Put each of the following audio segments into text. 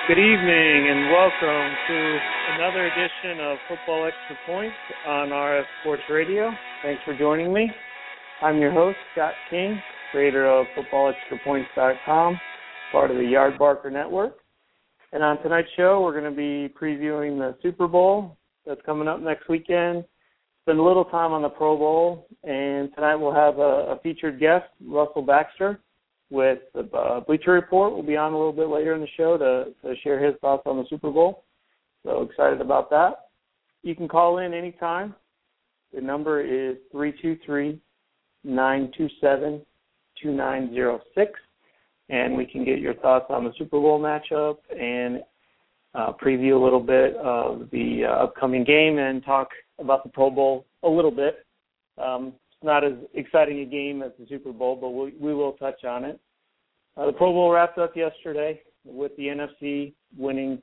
Good evening and welcome to another edition of Football Extra Points on RF Sports Radio. Thanks for joining me. I'm your host, Scott King, creator of FootballExtraPoints.com, part of the Yardbarker Network. And on tonight's show, we're going to be previewing the Super Bowl that's coming up next weekend. Spend a little time on the Pro Bowl, and tonight we'll have a featured guest, Russell Baxter, with the Bleacher Report. We'll be on a little bit later in the show to share his thoughts on the Super Bowl. So excited about that. You can call in anytime. The number is 323-927-2906, and we can get your thoughts on the Super Bowl matchup and preview a little bit of the upcoming game and talk about the Pro Bowl a little bit. It's not as exciting a game as the Super Bowl, but we will touch on it. The Pro Bowl wrapped up yesterday with the NFC winning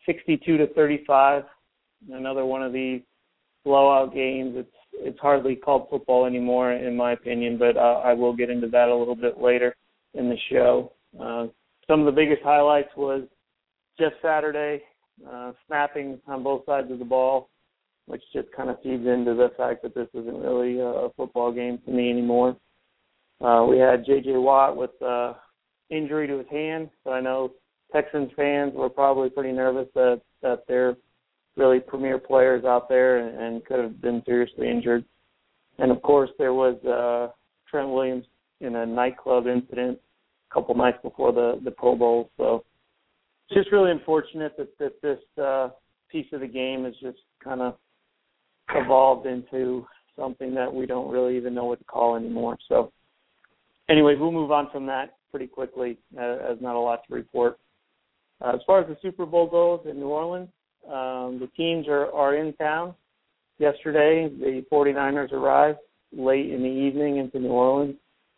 62-35. Another one of these blowout games. It's hardly called football anymore, in my opinion, but I will get into that a little bit later in the show. Some of the biggest highlights was just Saturday, snapping on both sides of the ball, which just kind of feeds into the fact that this isn't really a football game to me anymore. We had J.J. Watt with injury to his hand, so I know Texans fans were probably pretty nervous that they're really premier players out there and could have been seriously injured. And, of course, there was Trent Williams in a nightclub incident a couple nights before the Pro Bowl. So it's just really unfortunate that this piece of the game is just kind of evolved into something that we don't really even know what to call anymore. So anyways, we'll move on from that pretty quickly, as not a lot to report. As far as the Super Bowl goes in New Orleans, the teams are in town. Yesterday, the 49ers arrived late in the evening into New Orleans,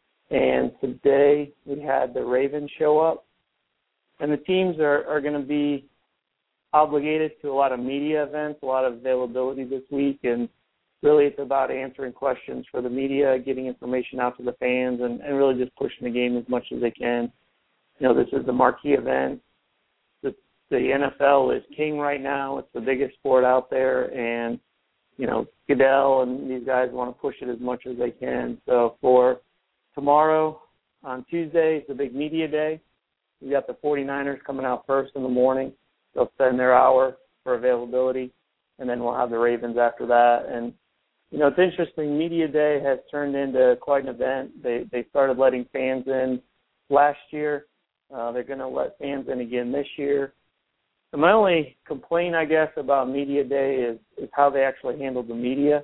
and today we had the Ravens show up. And the teams are going to be obligated to a lot of media events, a lot of availability this week, and really it's about answering questions for the media, getting information out to the fans, and really just pushing the game as much as they can. You know, this is the marquee event. The NFL is king right now. It's the biggest sport out there, and, you know, Goodell and these guys want to push it as much as they can. So for tomorrow, on Tuesday, it's a big media day. We got the 49ers coming out first in the morning. They'll spend their hour for availability, and then we'll have the Ravens after that. And, you know, it's interesting. Media Day has turned into quite an event. They started letting fans in last year. They're going to let fans in again this year. And my only complaint, I guess, about Media Day is how they actually handle the media.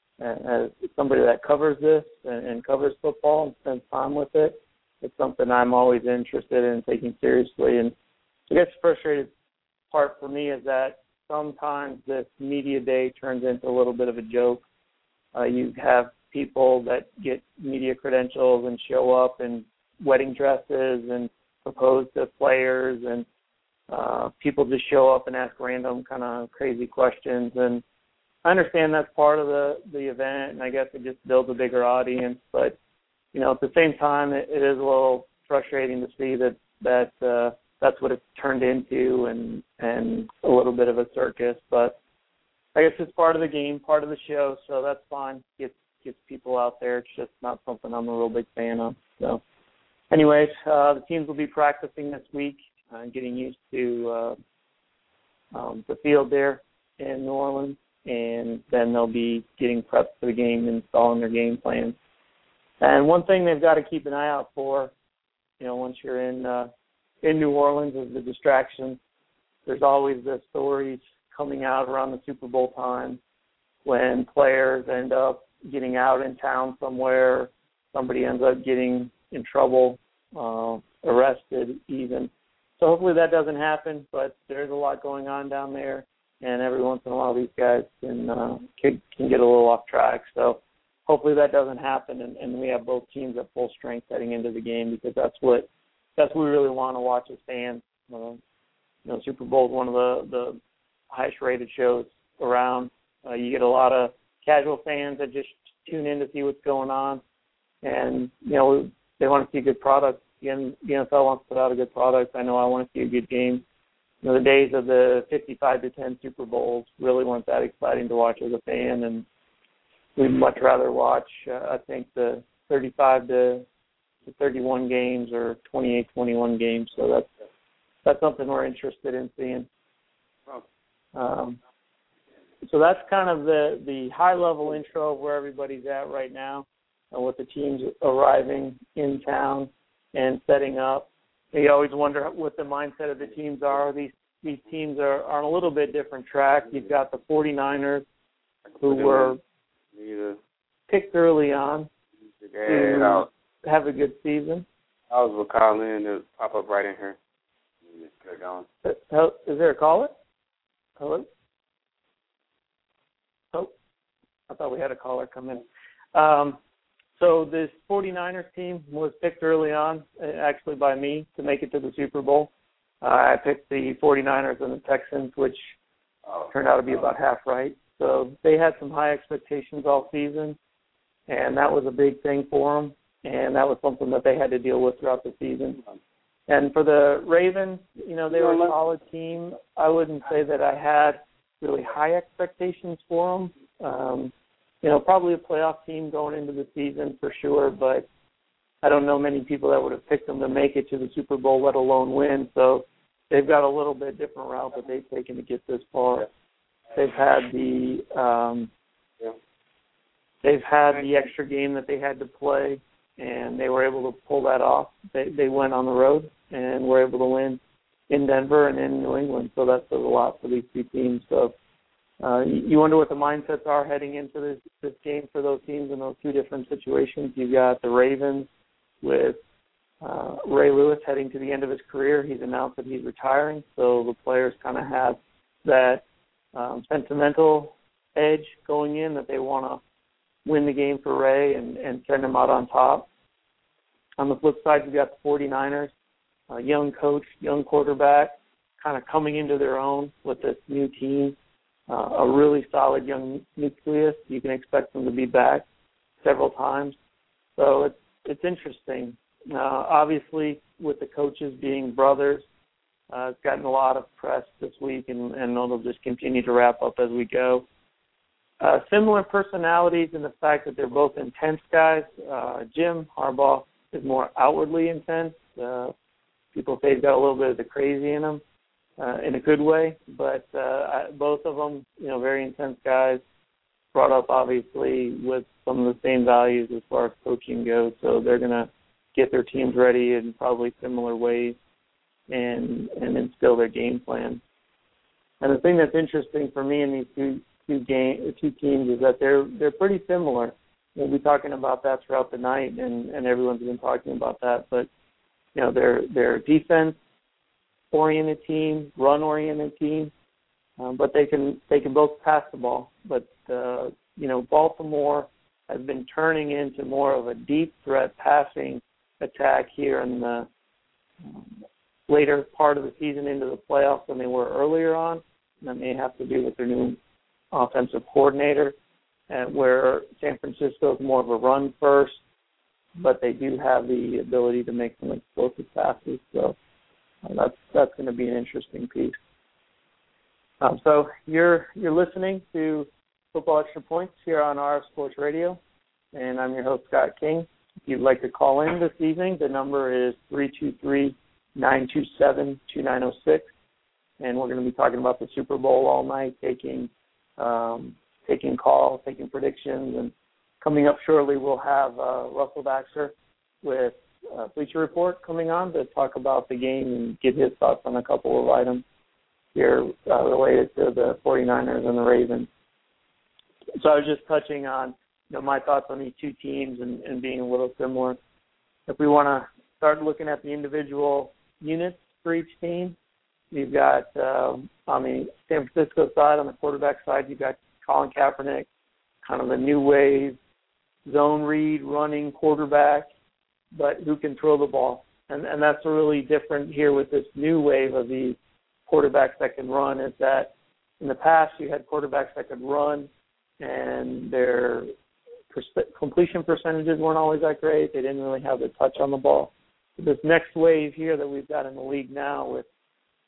As somebody that covers this and covers football and spends time with it, it's something I'm always interested in taking seriously. And I guess the frustrated part for me is that sometimes this media day turns into a little bit of a joke. You have people that get media credentials and show up in wedding dresses and propose to players, and people just show up and ask random kind of crazy questions. And I understand that's part of the event, and I guess it just builds a bigger audience. But, you know, at the same time, it is a little frustrating to see that that's what it's turned into, and a little bit of a circus. But I guess it's part of the game, part of the show, so that's fine. Gets people out there. It's just not something I'm a real big fan of. So anyways, the teams will be practicing this week, getting used to the field there in New Orleans, and then they'll be getting prepped for the game, installing their game plans. And one thing they've got to keep an eye out for, you know, once you're in New Orleans, is the distraction. There's always the stories coming out around the Super Bowl time when players end up getting out in town somewhere, somebody ends up getting in trouble, arrested even. So hopefully that doesn't happen, but there's a lot going on down there, and every once in a while these guys can get a little off track. So hopefully that doesn't happen, and we have both teams at full strength heading into the game, because that's what we really want to watch as fans. You know, Super Bowl is one of the highest rated shows around. You get a lot of casual fans that just tune in to see what's going on, and, you know, they want to see a good product. The NFL wants to put out a good product. I know I want to see a good game. the days of the 55-10 Super Bowls really weren't that exciting to watch as a fan, and we'd much rather watch, I think, the 35-31 games or 28-21 games. So that's something we're interested in seeing. So that's kind of the high-level intro of where everybody's at right now and with the teams arriving in town and setting up. You always wonder what the mindset of the teams are. These teams are on a little bit different track. You've got the 49ers, who were picked early on to have a good season. I was calling in to pop up right in here. Get going. Is there a caller? Hello? Oh, I thought we had a caller come in. So this 49ers team was picked early on, actually by me, to make it to the Super Bowl. I picked the 49ers and the Texans, which turned out to be about half right. So they had some high expectations all season, and that was a big thing for them, and that was something that they had to deal with throughout the season. And for the Ravens, they were a solid team. I wouldn't say that I had really high expectations for them. Probably a playoff team going into the season for sure, but I don't know many people that would have picked them to make it to the Super Bowl, let alone win. So they've got a little bit different route that they've taken to get this far. They've had the extra game that they had to play, and they were able to pull that off. They went on the road and were able to win in Denver and in New England. So that says a lot for these two teams. So you wonder what the mindsets are heading into this game for those teams in those two different situations. You've got the Ravens with Ray Lewis heading to the end of his career. He's announced that he's retiring, so the players kind of have that sentimental edge going in that they want to win the game for Ray and send him out on top. On the flip side, you've got the 49ers, a young coach, young quarterback, kind of coming into their own with this new team. A really solid young nucleus. You can expect them to be back several times. So it's interesting. Obviously, with the coaches being brothers, it's gotten a lot of press this week, and it'll just continue to wrap up as we go. Similar personalities in the fact that they're both intense guys. Jim Harbaugh is more outwardly intense. People say he's got a little bit of the crazy in him. In a good way, but both of them, very intense guys, brought up obviously with some of the same values as far as coaching goes, so they're going to get their teams ready in probably similar ways and instill their game plan. And the thing that's interesting for me in these two teams is that they're pretty similar. We'll be talking about that throughout the night, and everyone's been talking about that, but their defense oriented team, run-oriented team, but they can both pass the ball. But Baltimore has been turning into more of a deep threat passing attack here in the later part of the season into the playoffs than they were earlier on. And that may have to do with their new offensive coordinator, and where San Francisco is more of a run first, but they do have the ability to make some explosive passes. So that's going to be an interesting piece. So you're listening to Football Extra Points here on RF Sports Radio, and I'm your host, Scott King. If you'd like to call in this evening, the number is 323-927-2906, and we're going to be talking about the Super Bowl all night, taking calls, taking predictions, and coming up shortly we'll have Russell Baxter with Bleacher Report coming on to talk about the game and get his thoughts on a couple of items here related to the 49ers and the Ravens. So I was just touching on my thoughts on these two teams and being a little similar. If we want to start looking at the individual units for each team, you've got on the San Francisco side, on the quarterback side, you've got Colin Kaepernick, kind of a new wave, zone read, running quarterback, but who can throw the ball. And that's really different here with this new wave of these quarterbacks that can run, is that in the past you had quarterbacks that could run and their completion percentages weren't always that great. They didn't really have the touch on the ball. So this next wave here that we've got in the league now with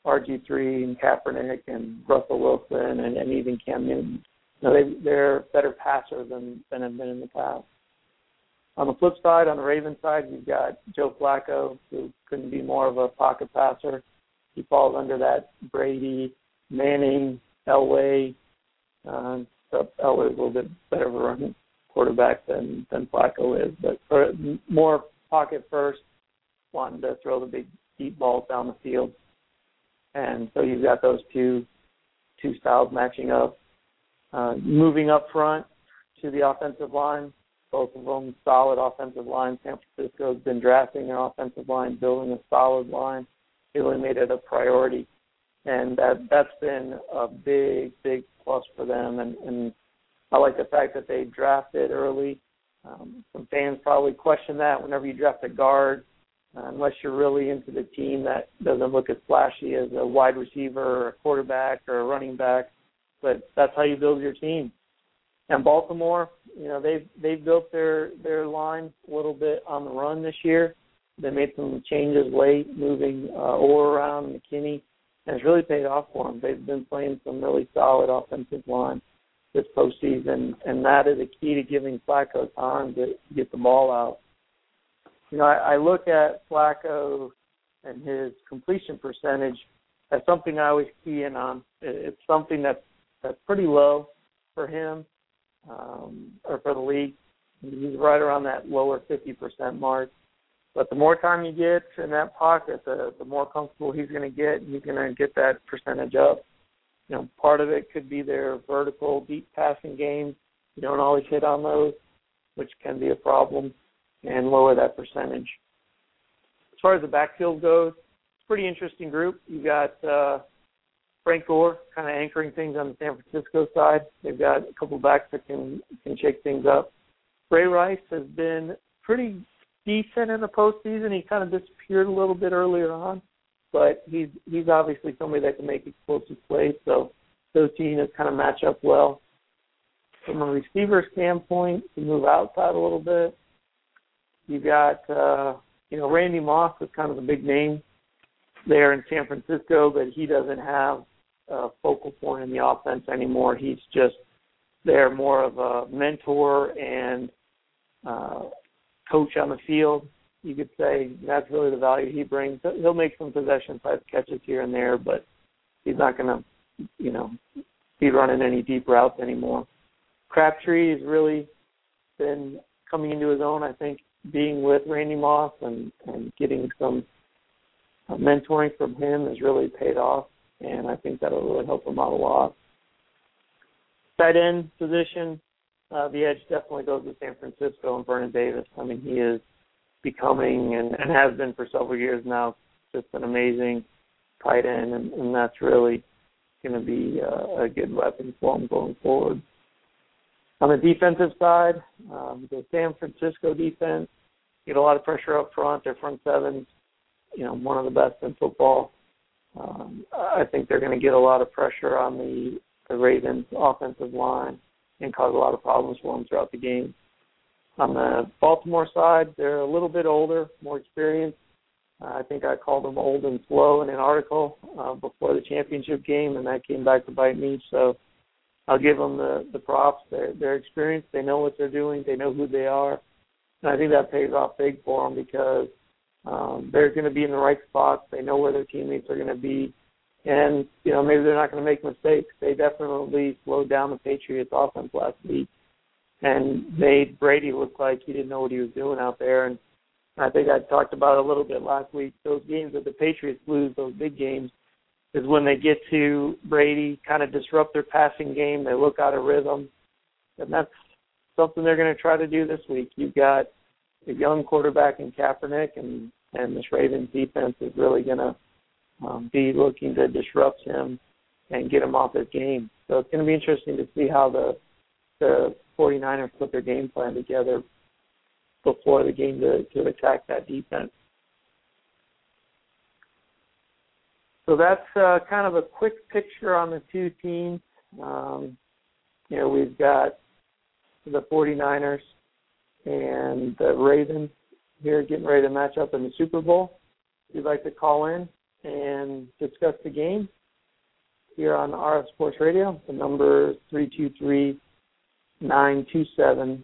RG3 and Kaepernick and Russell Wilson and even Cam Newton. They're better passers than have been in the past. On the flip side, on the Ravens side, you've got Joe Flacco, who couldn't be more of a pocket passer. He falls under that Brady, Manning, Elway. So Elway is a little bit better of a running quarterback than Flacco is, but more pocket first, wanting to throw the big deep balls down the field. And so you've got those two styles matching up. Moving up front to the offensive line, both of them solid offensive line. San Francisco has been drafting their offensive line, building a solid line. They really made it a priority. And that's been a big, big plus for them. And I like the fact that they drafted early. Some fans probably question that whenever you draft a guard, unless you're really into the team that doesn't look as flashy as a wide receiver or a quarterback or a running back. But that's how you build your team. And Baltimore, they've built their line a little bit on the run this year. They made some changes late, moving Orr around, McKinney, and it's really paid off for them. They've been playing some really solid offensive line this postseason, and that is a key to giving Flacco time to get the ball out. I look at Flacco and his completion percentage as something I always key in on. It's something that's pretty low for him. Or for the league. He's right around that lower 50% mark. But the more time you get in that pocket, the more comfortable he's going to get, and he's going to get that percentage up. Part of it could be their vertical deep passing game. You don't always hit on those, which can be a problem, and lower that percentage. As far as the backfield goes, it's a pretty interesting group. You got Frank Gore kind of anchoring things on the San Francisco side. They've got a couple backs that can shake things up. Ray Rice has been pretty decent in the postseason. He kind of disappeared a little bit earlier on, but he's obviously somebody that can make explosive plays. So those teams kind of match up well. From a receiver standpoint, to move outside a little bit, you got Randy Moss is kind of the big name there in San Francisco, but he doesn't have a focal point in the offense anymore. He's just there more of a mentor and coach on the field. You could say that's really the value he brings. He'll make some possession type catches here and there, but he's not going to, be running any deep routes anymore. Crabtree has really been coming into his own, I think, being with Randy Moss and getting some mentoring from him has really paid off, and I think that'll really help him out a lot. Tight end position, the edge definitely goes to San Francisco and Vernon Davis. I mean, he is becoming and has been for several years now just an amazing tight end, and that's really going to be a good weapon for him going forward. On the defensive side, the San Francisco defense get a lot of pressure up front. Their front seven's, one of the best in football. I think they're going to get a lot of pressure on the Ravens offensive line and cause a lot of problems for them throughout the game. On the Baltimore side, they're a little bit older, more experienced. I think I called them old and slow in an article before the championship game, and that came back to bite me. So I'll give them the props. They're experienced. They know what they're doing. They know who they are. And I think that pays off big for them because they're going to be in the right spots. They know where their teammates are going to be. And, maybe they're not going to make mistakes. They definitely slowed down the Patriots' offense last week and made Brady look like he didn't know what he was doing out there. And I think I talked about it a little bit last week. Those games that the Patriots lose, those big games, is when they get to Brady, kind of disrupt their passing game. They look out of rhythm. And that's something they're going to try to do this week. You've got a young quarterback in Kaepernick, and this Ravens defense is really going to be looking to disrupt him and get him off his game. So it's going to be interesting to see how the 49ers put their game plan together before the game to attack that defense. So that's kind of a quick picture on the two teams. We've got the 49ers and the Ravens here getting ready to match up in the Super Bowl. If you'd like to call in and discuss the game here on RF Sports Radio. The number is 323-927-2906.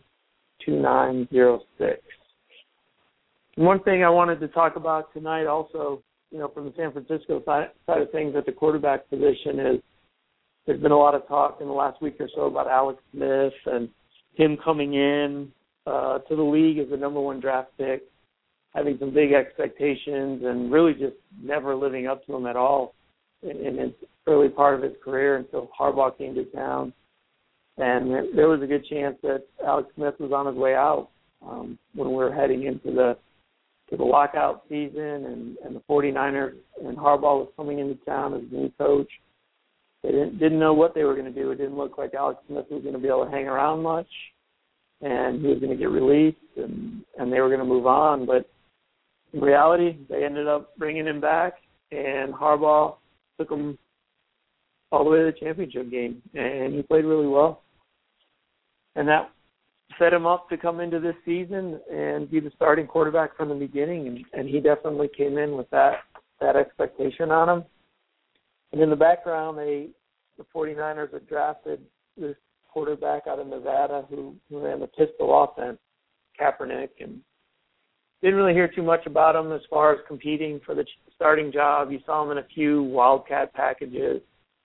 One thing I wanted to talk about tonight also, from the San Francisco side of things at the quarterback position is there's been a lot of talk in the last week or so about Alex Smith and him coming in to the league as the number one draft pick, having some big expectations and really just never living up to them at all in his early part of his career until Harbaugh came to town. And there was a good chance that Alex Smith was on his way out when we were heading into the lockout season, and the 49ers and Harbaugh was coming into town as the new coach. They didn't know what they were going to do. It didn't look like Alex Smith was going to be able to hang around much, and he was going to get released, and they were going to move on. But in reality, they ended up bringing him back, and Harbaugh took him all the way to the championship game, and he played really well. And that set him up to come into this season and be the starting quarterback from the beginning, and he definitely came in with that expectation on him. And in the background, the 49ers had drafted this quarterback out of Nevada who ran the pistol offense, Kaepernick, and didn't really hear too much about him as far as competing for the starting job. You saw him in a few Wildcat packages.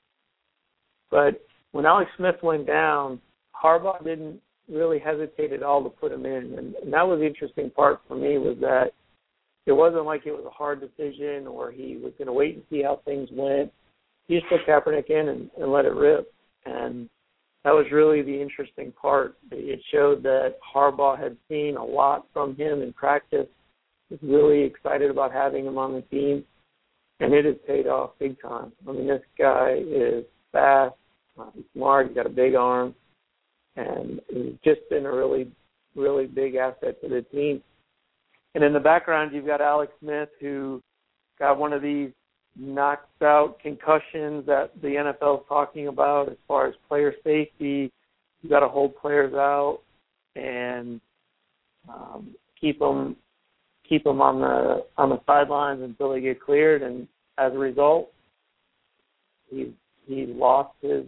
But when Alex Smith went down, Harbaugh didn't really hesitate at all to put him in. And that was the interesting part for me, was that it wasn't like it was a hard decision or he was going to wait and see how things went. He just put Kaepernick in and let it rip. And that was really the interesting part. It showed that Harbaugh had seen a lot from him in practice. Was really excited about having him on the team, and it has paid off big time. I mean, this guy is fast, he's smart, he's got a big arm, and he's just been a really, really big asset to the team. And in the background, you've got Alex Smith, who got one of these knocked out concussions that the NFL is talking about as far as player safety. You got to hold players out and keep them on the sidelines until they get cleared. And as a result, he lost his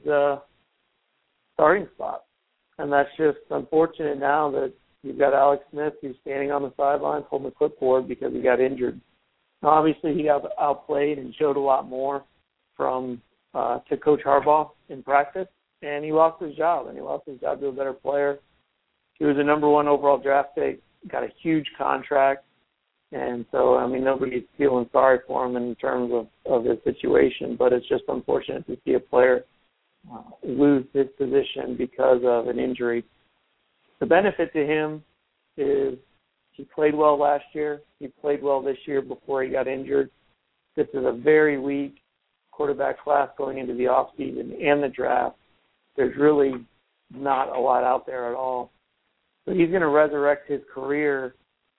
starting spot. And that's just unfortunate now that you've got Alex Smith who's standing on the sidelines holding the clipboard because he got injured. Now, obviously, he got outplayed and showed a lot more to Coach Harbaugh in practice, and he lost his job, to a better player. He was a number one overall draft pick, got a huge contract, and so, I mean, nobody's feeling sorry for him in terms of his situation, but it's just unfortunate to see a player lose his position because of an injury. The benefit to him is he played well last year. He played well this year before he got injured. This is a very weak quarterback class going into the offseason and the draft. There's really not a lot out there at all. So he's going to resurrect his career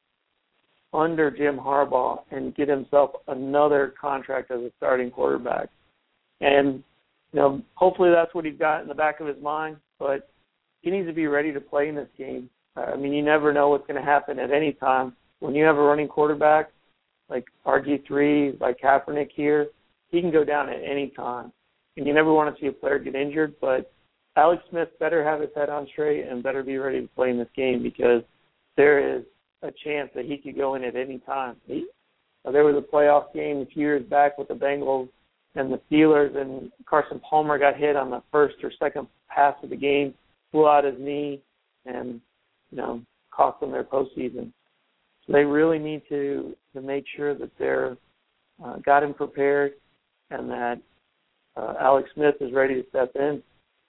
under Jim Harbaugh and get himself another contract as a starting quarterback. And, hopefully that's what he's got in the back of his mind, but he needs to be ready to play in this game. I mean, you never know what's going to happen at any time. When you have a running quarterback like RG3, like Kaepernick here, he can go down at any time. And you never want to see a player get injured, but Alex Smith better have his head on straight and better be ready to play in this game because there is a chance that he could go in at any time. There was a playoff game a few years back with the Bengals and the Steelers, and Carson Palmer got hit on the first or second pass of the game, flew out his knee, and cost them their postseason. So they really need to make sure that they're got him prepared and that Alex Smith is ready to step in.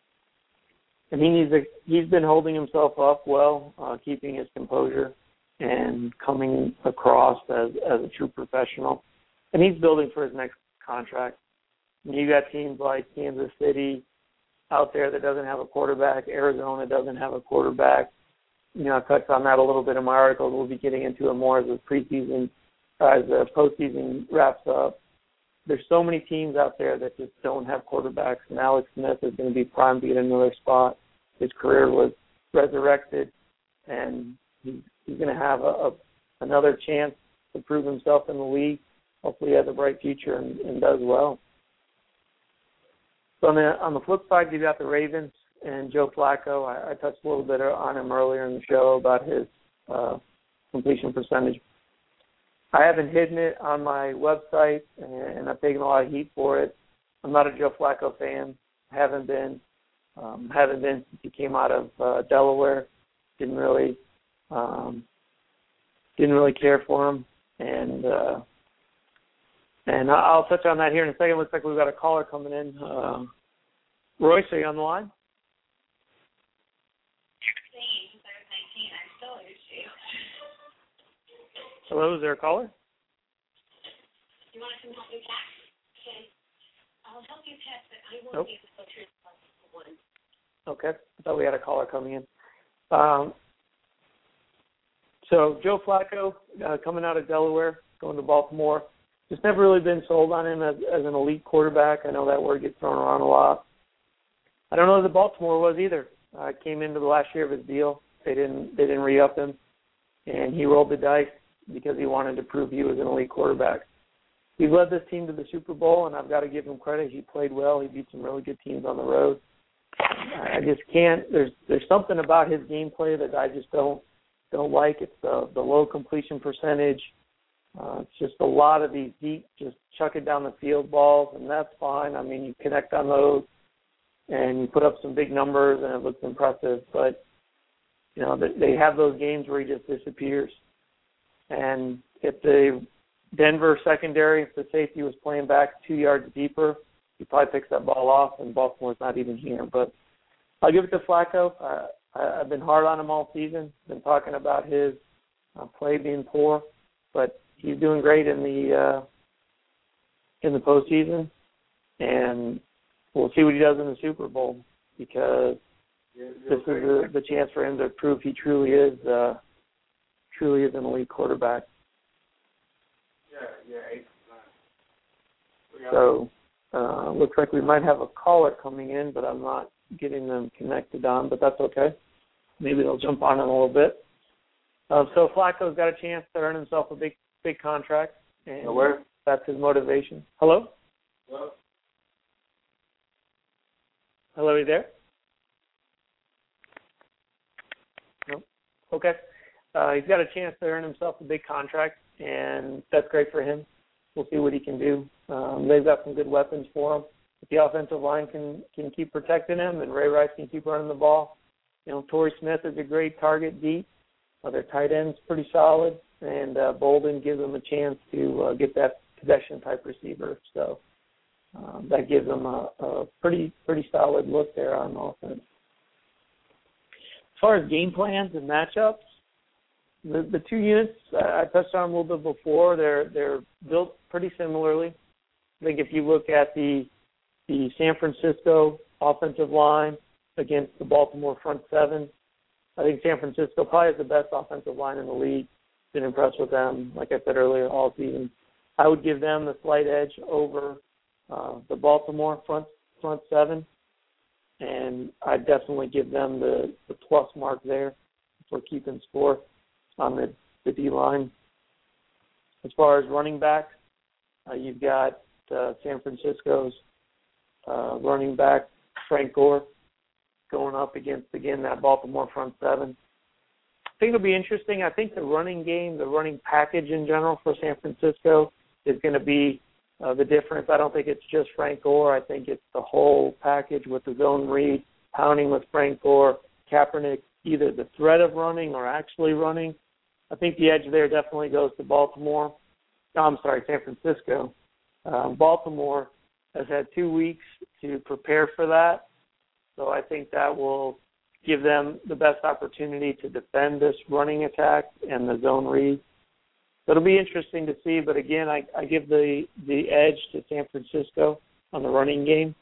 And he's been holding himself up well, keeping his composure and coming across as a true professional. And he's building for his next contract. And you got teams like Kansas City out there that doesn't have a quarterback. Arizona doesn't have a quarterback. I touched on that a little bit in my article. We'll be getting into it more as the postseason wraps up. There's so many teams out there that just don't have quarterbacks, and Alex Smith is going to be primed to get another spot. His career was resurrected, and he's going to have another chance to prove himself in the league. hopefully he has a bright future and does well. So on the flip side, you got the Ravens and Joe Flacco. I touched a little bit on him earlier in the show about his completion percentage. I haven't hidden it on my website, and I've taken a lot of heat for it. I'm not a Joe Flacco fan. Haven't been since he came out of Delaware. Didn't really care for him, and I'll touch on that here in a second. Looks like we've got a caller coming in. Royce, are you on the line? Hello, is there a caller? You want to come help me pack? Okay. I'll help you pack, but I won't Nope. be able to go through one. Okay. I thought we had a caller coming in. So Joe Flacco, coming out of Delaware, going to Baltimore, just never really been sold on him as an elite quarterback. I know that word gets thrown around a lot. I don't know that Baltimore was either. Came into the last year of his deal. They didn't re-up him, and he rolled the dice because he wanted to prove he was an elite quarterback. He led this team to the Super Bowl, and I've got to give him credit. He played well. He beat some really good teams on the road. I just can't. There's something about his gameplay that I just don't like. It's the low completion percentage. It's just a lot of these deep, just chuck it down the field balls, and that's fine. I mean, you connect on those, and you put up some big numbers, and it looks impressive. But you know, they have those games where he just disappears. And if the Denver secondary, if the safety was playing back 2 yards deeper, he probably picks that ball off, and Baltimore's not even here. But I'll give it to Flacco. I've been hard on him all season. Been talking about his play being poor, but he's doing great in the postseason, and we'll see what he does in the Super Bowl, because this is the chance for him to prove he truly is an elite quarterback. So looks like we might have a caller coming in, but I'm not getting them connected on, but that's okay. Maybe they'll jump on in a little bit. So Flacco's got a chance to earn himself a big contract, and that's his motivation. Hello? Hello, are you there? No? Okay. He's got a chance to earn himself a big contract, and that's great for him. We'll see what he can do. They've got some good weapons for him. If the offensive line can keep protecting him, and Ray Rice can keep running the ball, you know, Torrey Smith is a great target deep. Their tight end's pretty solid, and Bolden gives them a chance to get that possession-type receiver. So that gives them a pretty solid look there on offense. As far as game plans and matchups, the two units, I touched on a little bit before, they're built pretty similarly. I think if you look at the San Francisco offensive line against the Baltimore front seven, I think San Francisco probably has the best offensive line in the league. Been impressed with them, like I said earlier, all season. I would give them the slight edge over the Baltimore front seven, and I'd definitely give them the plus mark there for keeping score on the D-line. As far as running backs, you've got San Francisco's running back, Frank Gore, going up against, again, that Baltimore front seven. I think it'll be interesting. I think the running game, the running package in general for San Francisco is going to be the difference. I don't think it's just Frank Gore. I think it's the whole package with the zone read, pounding with Frank Gore, Kaepernick, either the threat of running or actually running. I think the edge there definitely goes to San Francisco. Baltimore has had 2 weeks to prepare for that, so I think that will give them the best opportunity to defend this running attack and the zone read. It'll be interesting to see, but again, I give the edge to San Francisco on the running game.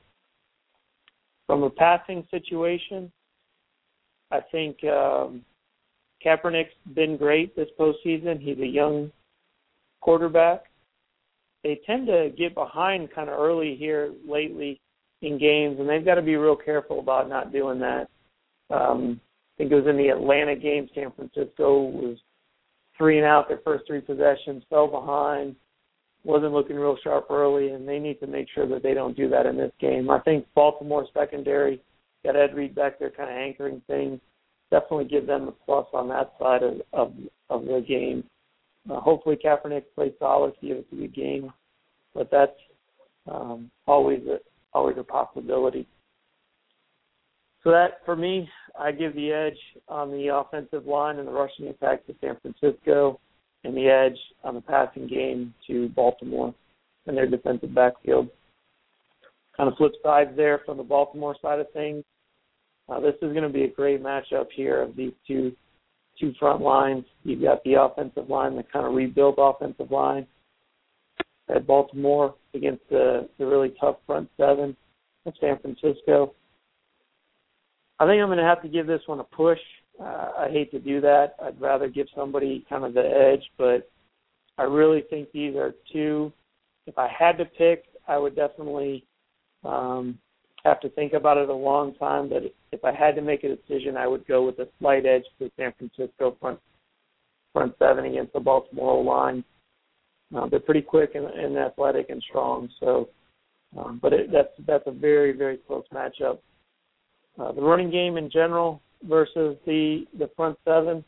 From a passing situation, I think Kaepernick's been great this postseason. He's a young quarterback. They tend to get behind kind of early here lately in games, and they've got to be real careful about not doing that. I think it was in the Atlanta game, San Francisco was 3-and-out their first 3 possessions, fell behind, wasn't looking real sharp early, and they need to make sure that they don't do that in this game. I think Baltimore's secondary, got Ed Reed back there kind of anchoring things, definitely give them the plus on that side of the game. Hopefully Kaepernick plays solid to give it a good game, but that's always a possibility. So that, for me, I give the edge on the offensive line and the rushing attack to San Francisco, and the edge on the passing game to Baltimore and their defensive backfield. Kind of flip sides there from the Baltimore side of things. This is going to be a great matchup here of these two front lines. You've got the offensive line, the kind of rebuilt offensive line at Baltimore against the really tough front seven of San Francisco. I think I'm going to have to give this one a push. I hate to do that. I'd rather give somebody kind of the edge, but I really think these are two. If I had to pick, I would definitely have to think about it a long time, but if I had to make a decision, I would go with a slight edge to the San Francisco front seven against the Baltimore line. They're pretty quick and athletic and strong, so but that's a very, very close matchup. The running game in general versus the front seven,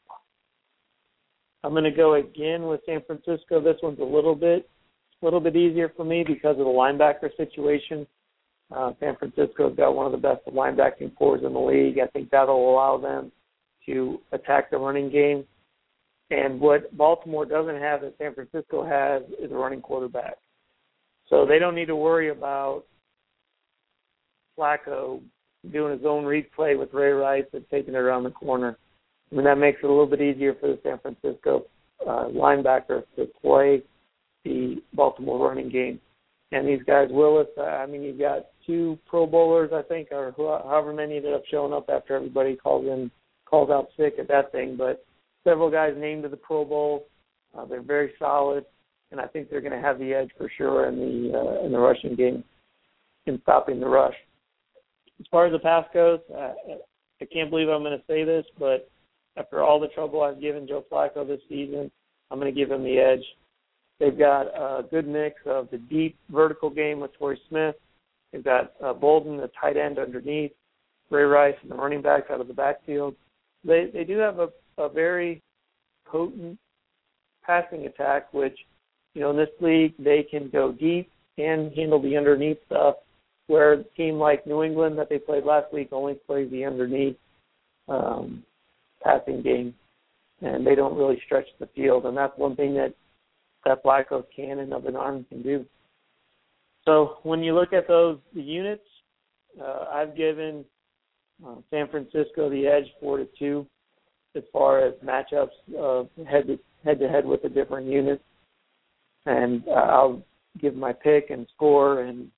I'm going to go again with San Francisco. This one's a little bit easier for me because of the linebacker situation. San Francisco's got one of the best linebacking corps in the league. I think that'll allow them to attack the running game. And what Baltimore doesn't have that San Francisco has is a running quarterback. So they don't need to worry about Flacco doing his own read play with Ray Rice and taking it around the corner. I mean, that makes it a little bit easier for the San Francisco linebacker to play the Baltimore running game. And these guys, Willis, you've got 2 Pro Bowlers, I think, or however many ended up showing up after everybody calls out sick at that thing. But several guys named to the Pro Bowl. They're very solid, and I think they're going to have the edge for sure in the rushing game in stopping the rush. As far as the pass goes, I can't believe I'm going to say this, but after all the trouble I've given Joe Flacco this season, I'm going to give him the edge. They've got a good mix of the deep vertical game with Torrey Smith. They've got Bolden, the tight end underneath, Ray Rice, and the running backs out of the backfield. They do have a very potent passing attack, which, in this league, they can go deep and handle the underneath stuff, where a team like New England that they played last week only plays the underneath passing game, and they don't really stretch the field. And that's one thing that Flacco's cannon of an arm can do. So when you look at the units, I've given San Francisco the edge 4-2 as far as matchups of head-to-head with the different units. And I'll give my pick and score and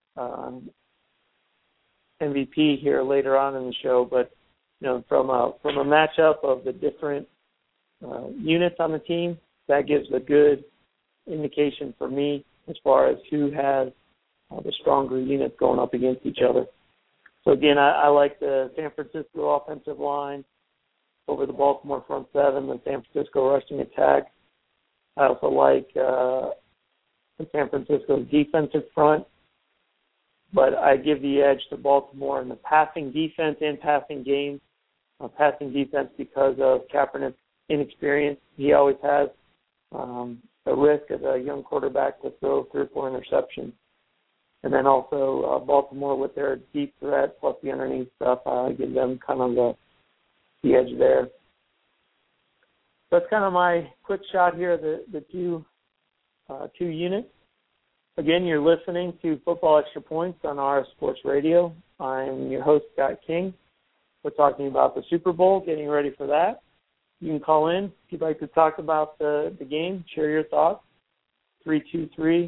MVP here later on in the show. But from a matchup of the different units on the team, that gives a good indication for me as far as who has the stronger units going up against each other. So again, I like the San Francisco offensive line over the Baltimore front seven, the San Francisco rushing attack. I also like the San Francisco defensive front, but I give the edge to Baltimore in the passing defense and passing game. Passing defense because of Kaepernick's inexperience. He always has a risk as a young quarterback to throw 3 or 4 interceptions. And then also Baltimore with their deep threat plus the underneath stuff, I give them kind of the edge there. That's kind of my quick shot here, the two units. Again, you're listening to Football Extra Points on RF Sports Radio. I'm your host, Scott King. We're talking about the Super Bowl, getting ready for that. You can call in if you'd like to talk about the game, share your thoughts, 323-927-2906.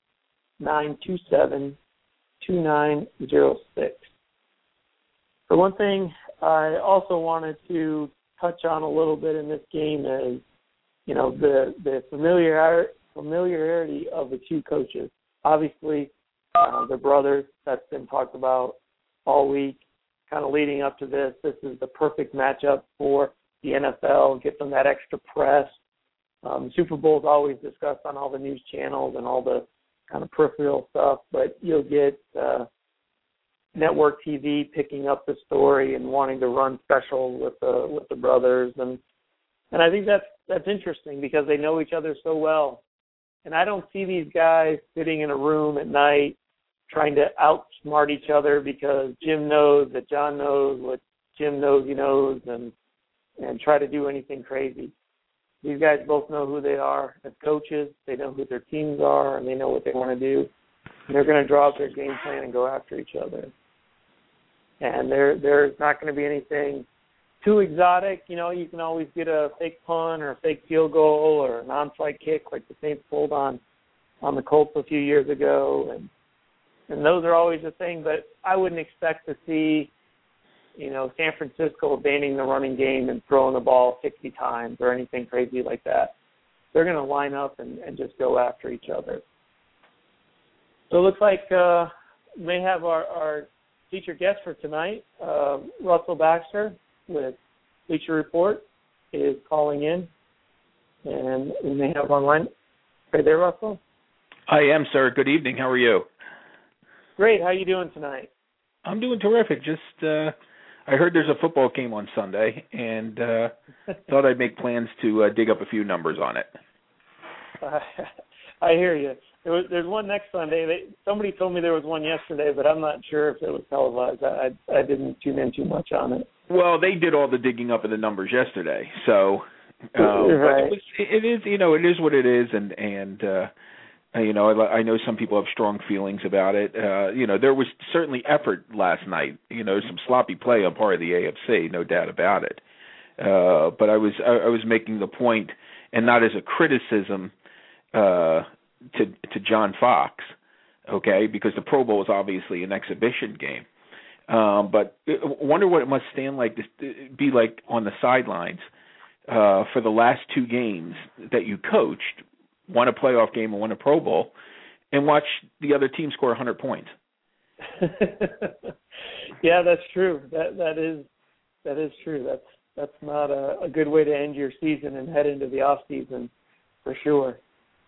For one thing, I also wanted to touch on a little bit in this game is, the familiarity of the two coaches. Obviously, the brothers, that's been talked about all week, kind of leading up to this. This is the perfect matchup for the NFL, get them that extra press, Super Bowl is always discussed on all the news channels and all the kind of peripheral stuff, but you'll get network TV picking up the story and wanting to run special with the brothers, and I think that's interesting because they know each other so well. And I don't see these guys sitting in a room at night trying to outsmart each other because Jim knows that John knows what Jim knows he knows, and try to do anything crazy. These guys both know who they are as coaches. They know who their teams are, and they know what they want to do. And they're going to draw up their game plan and go after each other. And there's not going to be anything too exotic. You know, you can always get a fake punt or a fake field goal or an onside kick like the Saints pulled on the Colts a few years ago. And those are always a thing, but I wouldn't expect to see, you know, San Francisco abandoning the running game and throwing the ball 60 times or anything crazy like that. They're going to line up and just go after each other. So it looks like we may have our featured guest for tonight, Russell Baxter with Bleacher Report, is calling in, and we may have online. Right there, Russell? I am, sir. Good evening. How are you? Great. How are you doing tonight? I'm doing terrific. Just I heard there's a football game on Sunday, and thought I'd make plans to dig up a few numbers on it. I hear you. There's one next Sunday. Somebody told me there was one yesterday, but I'm not sure if it was televised. I didn't tune in too much on it. Well, they did all the digging up of the numbers yesterday, so right. But it is, you know, it is what it is, and you know, I know some people have strong feelings about it. You know, there was certainly effort last night. You know, some sloppy play on part of the AFC, no doubt about it. But I was making the point, and not as a criticism to John Fox, okay, because the Pro Bowl is obviously an exhibition game. But I wonder what it must be like on the sidelines for the last two games that you coached, won a playoff game and won a Pro Bowl, and watch the other team score 100 points. Yeah, that's true. That is true. That's not a good way to end your season and head into the off season, for sure.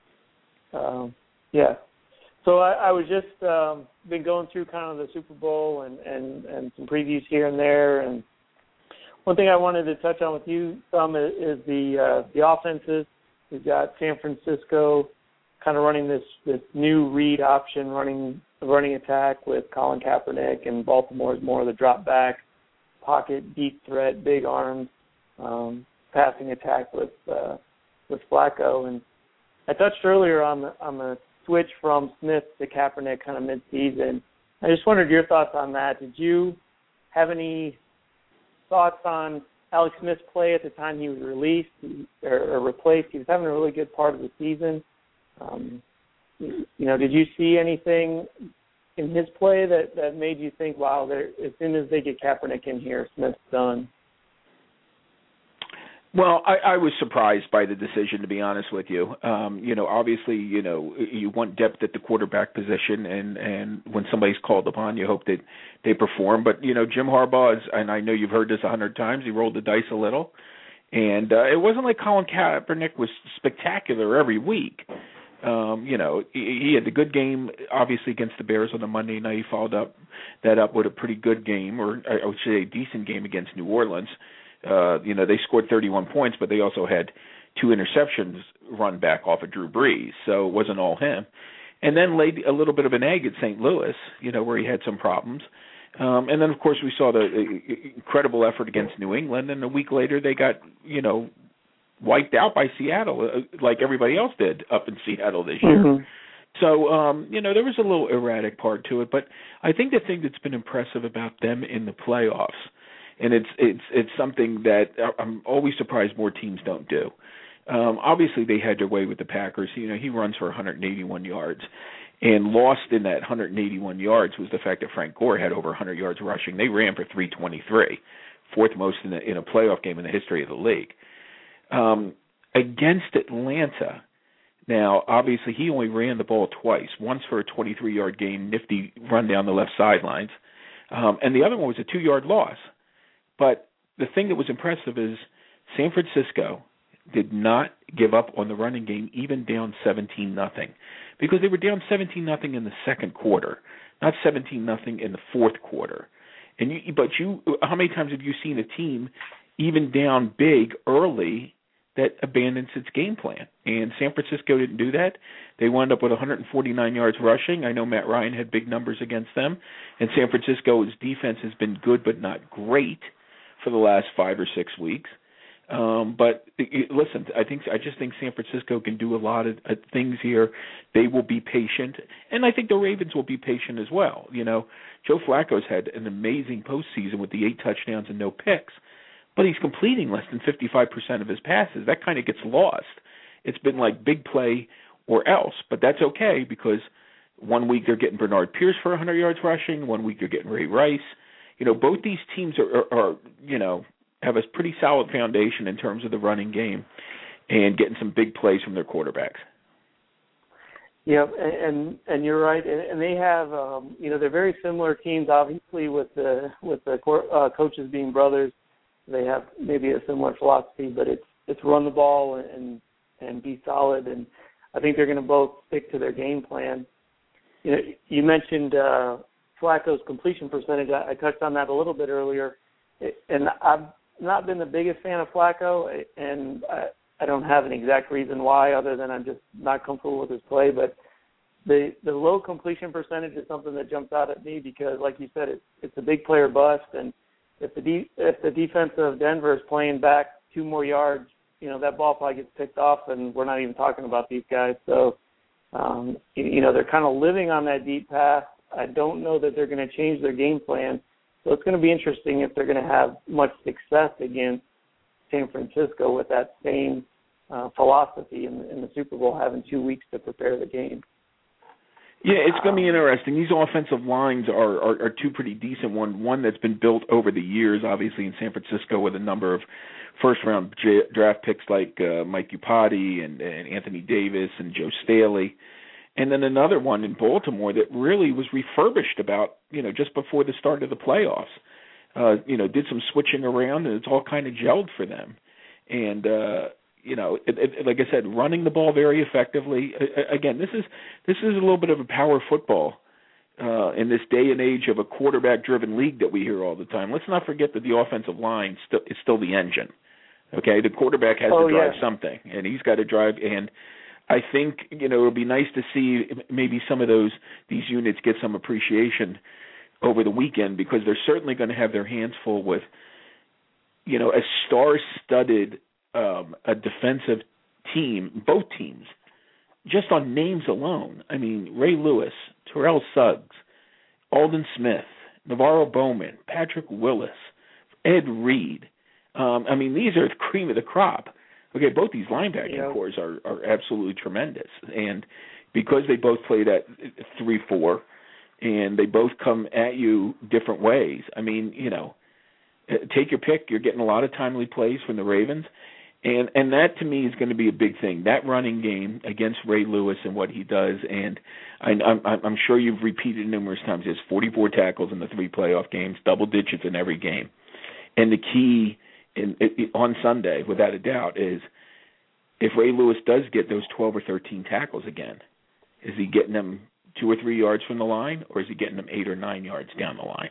Yeah. So I was just been going through kind of the Super Bowl and some previews here and there, and one thing I wanted to touch on with you some is the offenses. We've got San Francisco kind of running this new read option, running attack with Colin Kaepernick, and Baltimore is more of the drop back, pocket, deep threat, big arms, passing attack with Flacco. And I touched earlier on the switch from Smith to Kaepernick kind of mid-season. I just wondered your thoughts on that. Did you have any thoughts on Alex Smith's play at the time he was released or replaced? He was having a really good part of the season. You know, did you see anything in his play that made you think, wow, as soon as they get Kaepernick in here, Smith's done? Well, I was surprised by the decision, to be honest with you. You know, obviously, you know, you want depth at the quarterback position, and when somebody's called upon, you hope that they perform. But, you know, Jim Harbaugh, and I know you've heard this 100 times, he rolled the dice a little. And it wasn't like Colin Kaepernick was spectacular every week. You know, he had the good game, obviously, against the Bears on the Monday night. He followed that up with a pretty good game, or I would say a decent game against New Orleans. You know, they scored 31 points, but they also had 2 interceptions run back off of Drew Brees, so it wasn't all him. And then laid a little bit of an egg at St. Louis, you know, where he had some problems. And then, of course, we saw the incredible effort against New England, and a week later they got, you know, wiped out by Seattle, like everybody else did up in Seattle this year. Mm-hmm. So, you know, there was a little erratic part to it, but I think the thing that's been impressive about them in the playoffs, and it's something that I'm always surprised more teams don't do. Obviously, they had their way with the Packers. You know, he runs for 181 yards. And lost in that 181 yards was the fact that Frank Gore had over 100 yards rushing. They ran for 323, fourth most in a playoff game in the history of the league. Against Atlanta, now, obviously, he only ran the ball twice, once for a 23-yard gain, nifty run down the left sidelines, and the other one was a 2-yard loss. But the thing that was impressive is San Francisco, did not give up on the running game, even down 17-0, because they were down 17-0 in the second quarter, not 17-0 in the fourth quarter. And how many times have you seen a team even down big early that abandons its game plan? And San Francisco didn't do that. They wound up with 149 yards rushing. I know Matt Ryan had big numbers against them, and San Francisco's defense has been good but not great for the last 5 or 6 weeks. But listen, I just think San Francisco can do a lot of things here. They will be patient, and I think the Ravens will be patient as well. You know, Joe Flacco's had an amazing postseason with the 8 touchdowns and no picks, but he's completing less than 55% of his passes. That kind of gets lost. It's been like big play or else, but that's okay because one week they're getting Bernard Pierce for 100 yards rushing, one week they're getting Ray Rice. You know, both these teams are have a pretty solid foundation in terms of the running game and getting some big plays from their quarterbacks. Yeah, and you're right, and they have they're very similar teams. Obviously, with the coaches being brothers, they have maybe a similar philosophy, but it's run the ball and be solid. And I think they're going to both stick to their game plan. You know, you mentioned Flacco's completion percentage. I touched on that a little bit earlier, and I've not been the biggest fan of Flacco, and I don't have an exact reason why other than I'm just not comfortable with his play. But the low completion percentage is something that jumps out at me because, like you said, it's a big player bust, and if the defense of Denver is playing back 2 more yards, you know, that ball probably gets picked off, and we're not even talking about these guys. So, they're kind of living on that deep pass. I don't know that they're going to change their game plan. So it's going to be interesting if they're going to have much success against San Francisco with that same philosophy in the Super Bowl, having 2 weeks to prepare the game. Yeah, it's going to be interesting. These offensive lines are 2 pretty decent ones. One that's been built over the years, obviously, in San Francisco with a number of first-round draft picks like Mike Iupati and Anthony Davis and Joe Staley. And then another one in Baltimore that really was refurbished about, just before the start of the playoffs. Did some switching around, and it's all kind of gelled for them. And, like I said, running the ball very effectively. Again, this is a little bit of a power football in this day and age of a quarterback-driven league that we hear all the time. Let's not forget that the offensive line is still the engine. Okay, the quarterback has to drive something, and he's got to drive. And I think it'll be nice to see maybe some of these units get some appreciation over the weekend because they're certainly going to have their hands full with a star-studded a defensive team, both teams, just on names alone. I mean, Ray Lewis, Terrell Suggs, Aldon Smith, Navarro Bowman, Patrick Willis, Ed Reed. These are the cream of the crop. Okay, both these linebacking cores are absolutely tremendous. And because they both played at 3-4 and they both come at you different ways, take your pick. You're getting a lot of timely plays from the Ravens. And that, to me, is going to be a big thing, that running game against Ray Lewis and what he does. And I'm sure you've repeated numerous times, there's 44 tackles in the 3 playoff games, double digits in every game. And the key on Sunday, without a doubt, is if Ray Lewis does get those 12 or 13 tackles again, is he getting them 2 or 3 yards from the line, or is he getting them 8 or 9 yards down the line?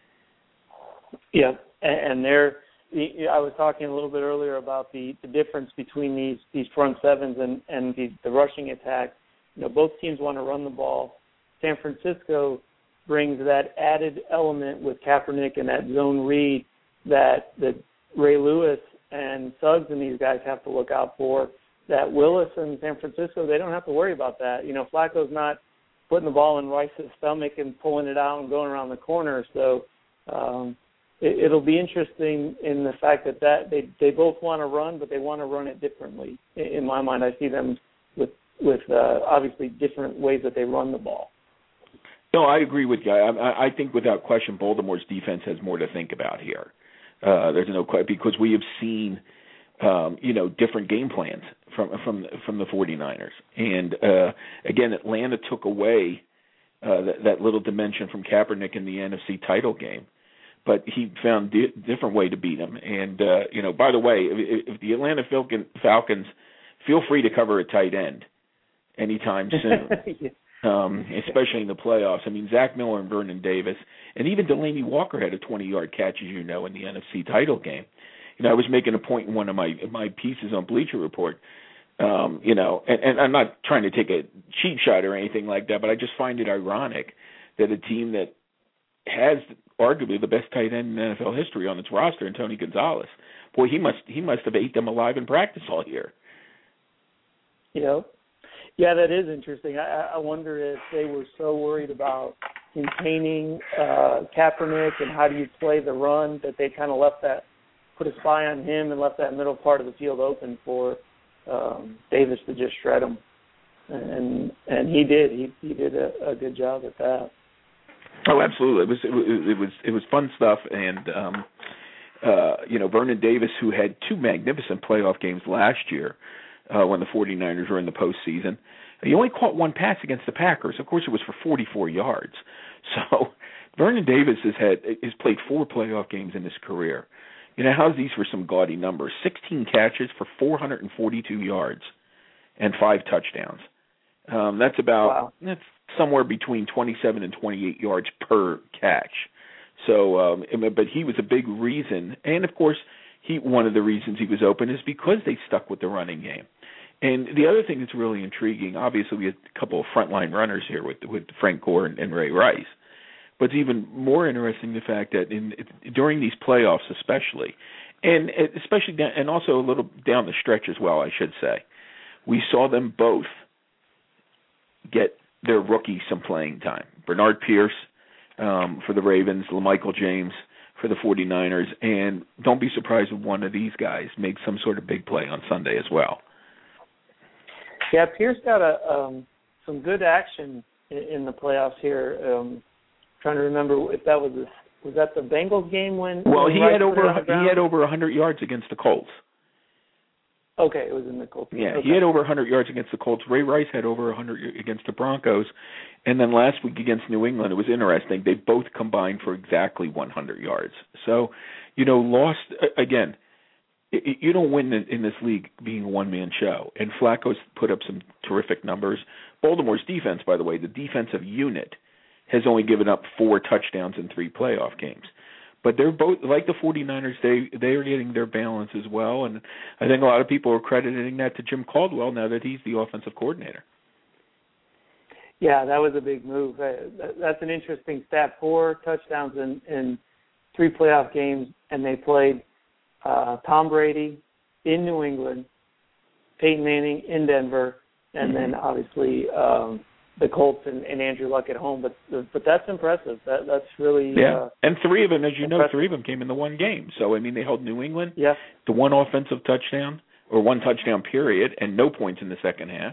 Yeah, and I was talking a little bit earlier about the difference between these front sevens and the rushing attack. Both teams want to run the ball. San Francisco brings that added element with Kaepernick and that zone read that Ray Lewis and Suggs and these guys have to look out for. That Willis and San Francisco, they don't have to worry about that. Flacco's not putting the ball in Rice's stomach and pulling it out and going around the corner. So it'll be interesting in the fact that they both want to run, but they want to run it differently. In my mind, I see them with obviously different ways that they run the ball. No, I agree with you. I think without question Baltimore's defense has more to think about here. There's no question because we have seen different game plans from the 49ers. And again, Atlanta took away that little dimension from Kaepernick in the NFC title game. but he found different way to beat him. And by the way, if the Atlanta Falcons, feel free to cover a tight end anytime soon. Yeah. Especially in the playoffs. I mean, Zach Miller and Vernon Davis, and even Delaney Walker had a 20-yard catch, as you know, in the NFC title game. I was making a point in one of my pieces on Bleacher Report, and I'm not trying to take a cheap shot or anything like that, but I just find it ironic that a team that has arguably the best tight end in NFL history on its roster, and Tony Gonzalez, boy, he must have ate them alive in practice all year. Yeah, that is interesting. I wonder if they were so worried about containing Kaepernick and how do you play the run that they kind of put a spy on him and left that middle part of the field open for Davis to just shred him. And he did. He did a good job at that. Oh, absolutely. It was fun stuff. And, Vernon Davis, who had two magnificent playoff games last year, when the 49ers were in the postseason. He only caught one pass against the Packers. Of course, it was for 44 yards. So Vernon Davis has played 4 playoff games in his career. How's these for some gaudy numbers? 16 catches for 442 yards and 5 touchdowns. That's somewhere between 27 and 28 yards per catch. So, but he was a big reason, and of course, one of the reasons he was open is because they stuck with the running game. And the other thing that's really intriguing, obviously we had a couple of frontline runners here with Frank Gore and Ray Rice, but it's even more interesting the fact that during these playoffs especially, and also a little down the stretch as well, I should say, we saw them both get their rookies some playing time. Bernard Pierce for the Ravens, LaMichael James for the 49ers, and don't be surprised if one of these guys makes some sort of big play on Sunday as well. Yeah, Pierce got some good action in the playoffs here. Trying to remember if that was that the Bengals game when? Well, he had over 100 yards against the Colts. Okay, it was in the Colts. Yeah, okay. He had over 100 yards against the Colts. Ray Rice had over 100 against the Broncos. And then last week against New England, it was interesting. They both combined for exactly 100 yards. So, lost, again, you don't win in this league being a one-man show. And Flacco's put up some terrific numbers. Baltimore's defense, by the way, the defensive unit, has only given up 4 touchdowns in 3 playoff games. But they're both, like the 49ers, they are getting their balance as well. And I think a lot of people are crediting that to Jim Caldwell now that he's the offensive coordinator. Yeah, that was a big move. That's an interesting stat. 4 touchdowns in 3 playoff games, and they played Tom Brady in New England, Peyton Manning in Denver, and then obviously the Colts and Andrew Luck at home. But that's impressive. That's really and 3 of them, as you know, 3 of them came in the one game. So I mean, they held New England to 1 offensive touchdown or 1 touchdown period, and no points in the second half.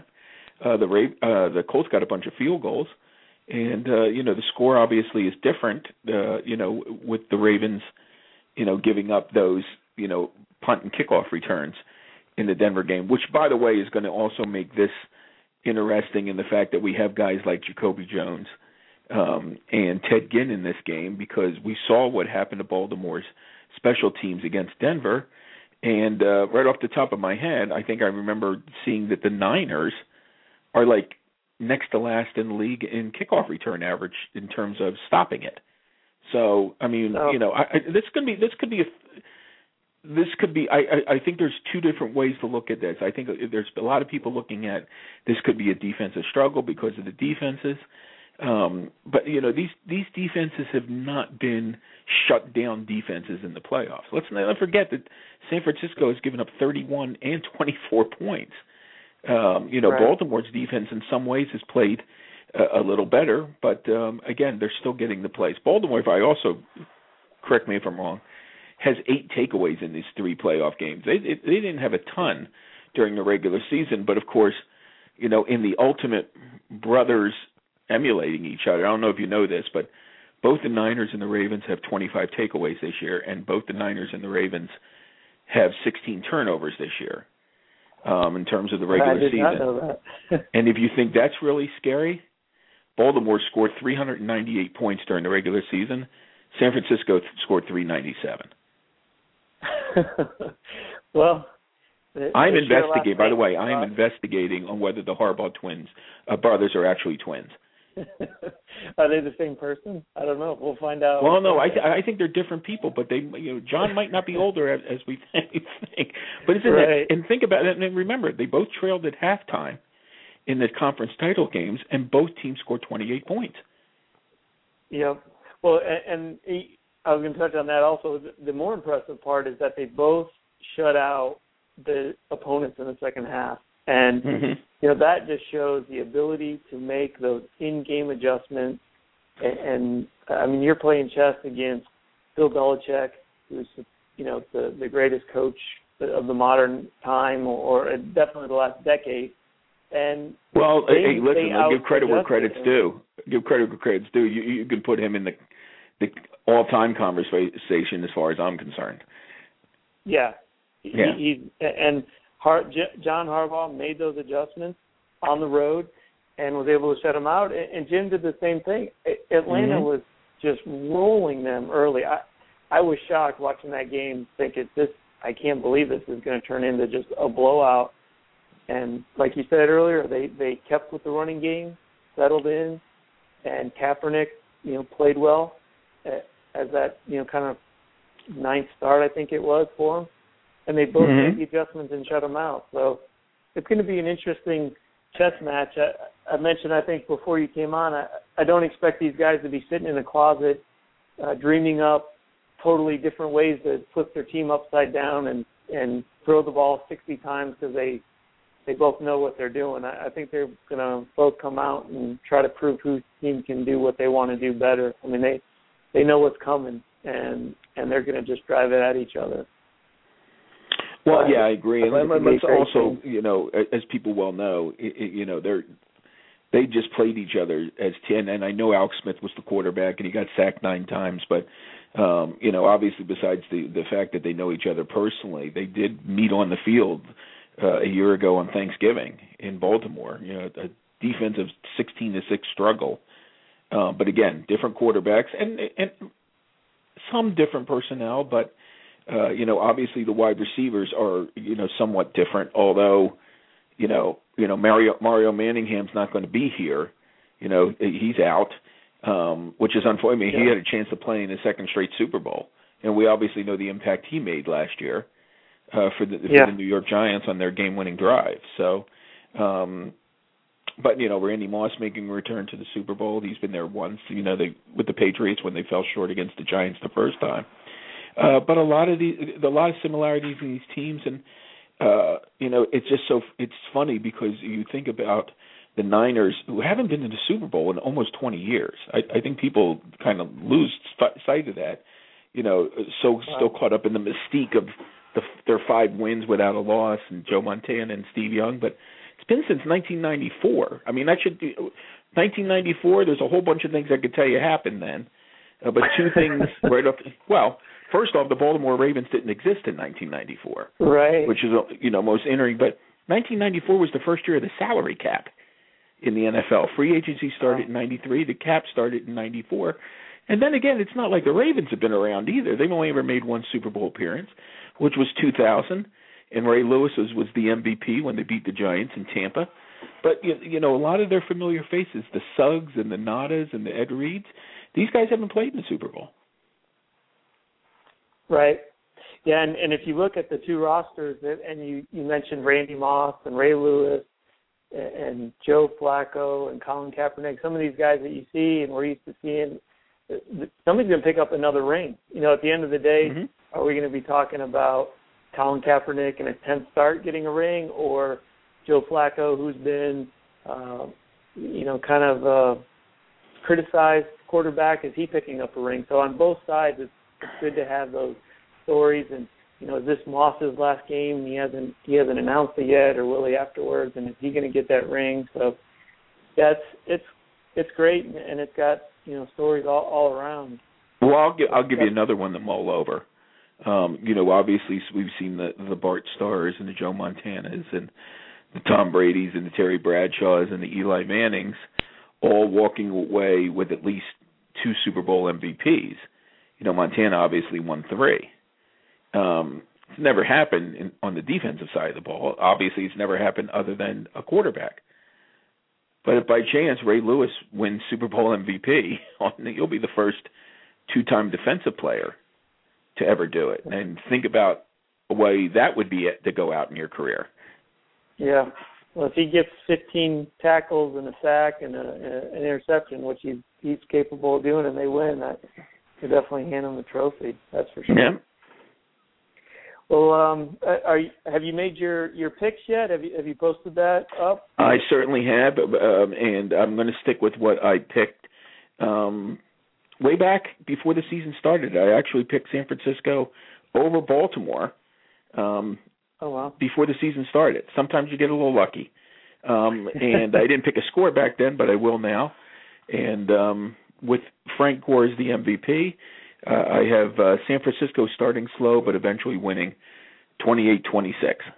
The Colts got a bunch of field goals, and the score obviously is different. With the Ravens, giving up those punt and kickoff returns in the Denver game, which by the way is going to also make this interesting in the fact that we have guys like Jacoby Jones and Ted Ginn in this game, because we saw what happened to Baltimore's special teams against Denver. And right off the top of my head, I think I remember seeing that the Niners are like next to last in the league in kickoff return average in terms of stopping it. So, I mean, this could be. I think there's 2 different ways to look at this. I think there's a lot of people looking at this could be a defensive struggle because of the defenses. But these defenses have not been shut down defenses in the playoffs. Let's not forget that San Francisco has given up 31 and 24 points. Right. Baltimore's defense in some ways has played a little better, but again, they're still getting the plays. Baltimore, if I also correct me if I'm wrong, has 8 takeaways in these 3 playoff games. They didn't have a ton during the regular season, but of course, in the ultimate brothers emulating each other, I don't know if you know this, but both the Niners and the Ravens have 25 takeaways this year, and both the Niners and the Ravens have 16 turnovers this year in terms of the regular season. I did not know that. And if you think that's really scary, Baltimore scored 398 points during the regular season. San Francisco scored 397. Well, I'm investigating. By the way, I am investigating on whether the Harbaugh brothers are actually twins. Are they the same person? I don't know. We'll find out. Well, no, I think they're different people, but they, John might not be older as we think. But isn't it? And think about it. And remember, they both trailed at halftime in the conference title games, and both teams scored 28 points. Yep. Well, and I was going to touch on that also. The more impressive part is that they both shut out the opponents in the second half. And, that just shows the ability to make those in-game adjustments. And I mean, you're playing chess against Bill Belichick, who's, the greatest coach of the modern time, or definitely the last decade. And hey, listen, give credit where credit's due. Give credit where credit's due. You can put him in the all-time conversation as far as I'm concerned. Yeah. John Harbaugh made those adjustments on the road and was able to shut them out. And Jim did the same thing. Atlanta was just rolling them early. I was shocked watching that game, thinking, I can't believe this is going to turn into just a blowout. And like you said earlier, they kept with the running game, settled in, and Kaepernick, played well as that, kind of ninth start, I think it was, for him. And they both made the adjustments and shut them out. So it's going to be an interesting chess match. I mentioned, I think, before you came on, I don't expect these guys to be sitting in a closet dreaming up totally different ways to flip their team upside down and throw the ball 60 times because they both know what they're doing. I think they're going to both come out and try to prove whose team can do what they want to do better. I mean, they know what's coming, and they're going to just drive it at each other. Well, yeah, I agree. And let's also, as people well know, they just played each other as 10. And I know Alex Smith was the quarterback, and he got sacked 9 times. But, obviously, besides the fact that they know each other personally, they did meet on the field a year ago on Thanksgiving in Baltimore. A defensive 16-6 struggle. But again, different quarterbacks and some different personnel, but. Obviously the wide receivers are, somewhat different, although, Mario Manningham's not going to be here. He's out, which is unfortunate. I mean, he had a chance to play in his second straight Super Bowl, and we obviously know the impact he made last year for the New York Giants on their game-winning drive. So, but, Randy Moss making a return to the Super Bowl. He's been there once, with the Patriots when they fell short against the Giants the first time. But a lot of similarities in these teams, and it's just it's funny because you think about the Niners, who haven't been to the Super Bowl in almost 20 years. I think people kind of lose sight of that. Still caught up in the mystique of their 5 wins without a loss, and Joe Montana and Steve Young. But it's been since 1994. I mean, 1994. There's a whole bunch of things I could tell you happened then, but 2 things right off. First off, the Baltimore Ravens didn't exist in 1994, right? Which is most interesting. But 1994 was the first year of the salary cap in the NFL. Free agency started in '93. The cap started in '94, and then again, it's not like the Ravens have been around either. They've only ever made 1 Super Bowl appearance, which was 2000, and Ray Lewis was the MVP when they beat the Giants in Tampa. But a lot of their familiar faces, the Suggs and the Nadas and the Ed Reeds, these guys haven't played in the Super Bowl. Right. Yeah, and if you look at the 2 rosters, and you mentioned Randy Moss and Ray Lewis and Joe Flacco and Colin Kaepernick, some of these guys that you see and we're used to seeing, somebody's going to pick up another ring. At the end of the day, are we going to be talking about Colin Kaepernick in a 10th start getting a ring, or Joe Flacco, who's been, kind of criticized quarterback, is he picking up a ring? So on both sides, it's good to have those stories. And is this Moss's last game? He hasn't announced it yet, or will he afterwards? And is he going to get that ring? So it's great, and it's got stories all around. Well, I'll give you another one to mull over. Obviously we've seen the Bart Starrs and the Joe Montanas and the Tom Bradys and the Terry Bradshaws and the Eli Mannings all walking away with at least 2 Super Bowl MVPs. Montana obviously won 3. It's never happened on the defensive side of the ball. Obviously, it's never happened other than a quarterback. But if by chance Ray Lewis wins Super Bowl MVP, you'll be the first 2-time defensive player to ever do it. And think about the way that would be to go out in your career. Yeah. Well, if he gets 15 tackles and a sack and an interception, which he's capable of doing, and they win, I could definitely hand him the trophy. That's for sure. Yeah. Well, have you made your picks yet? Have you posted that up? I certainly have, and I'm going to stick with what I picked way back before the season started. I actually picked San Francisco over Baltimore. Oh wow! Before the season started. Sometimes you get a little lucky, and I didn't pick a score back then, but I will now. And with Frank Gore as the MVP. I have San Francisco starting slow, but eventually winning 28-26.